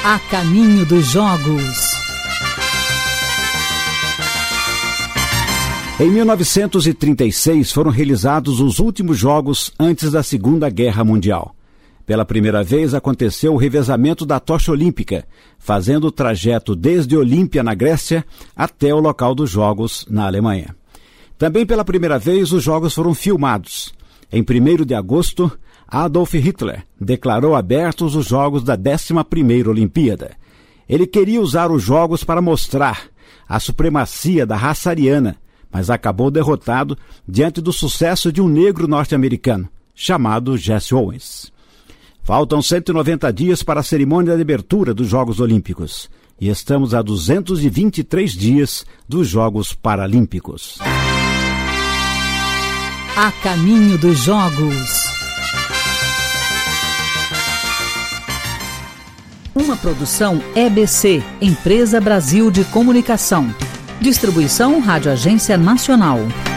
A caminho dos jogos. Em 1936 foram realizados os últimos jogos antes da Segunda Guerra Mundial. Pela primeira vez aconteceu o revezamento da tocha olímpica, fazendo o trajeto desde Olímpia, na Grécia, até o local dos jogos, na Alemanha. Também pela primeira vez os jogos foram filmados. Em 1º de agosto, Adolf Hitler declarou abertos os jogos da 11ª Olimpíada. Ele queria usar os jogos para mostrar a supremacia da raça ariana, mas acabou derrotado diante do sucesso de um negro norte-americano, chamado Jesse Owens. Faltam 190 dias para a cerimônia de abertura dos Jogos Olímpicos e estamos a 223 dias dos Jogos Paralímpicos. A caminho dos jogos. Uma produção EBC, Empresa Brasil de Comunicação. Distribuição Rádio Agência Nacional.